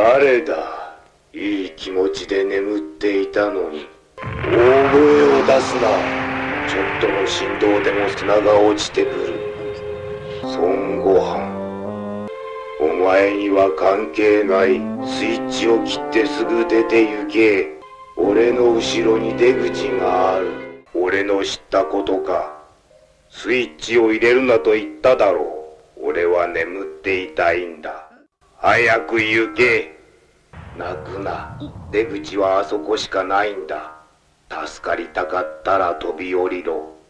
誰だ。いい気持ちで眠っていたのに。大声を出すな。ちょっとの振動でも砂が落ちてくる。孫悟飯、お前には関係ない。スイッチを切ってすぐ出て行け。俺の後ろに出口がある。俺の知ったことか。スイッチを入れるなと言っただろう。俺は眠っていたいんだ。早く行け。泣くな。出口はあそこしかないんだ。助かりたかったら飛び降りろ。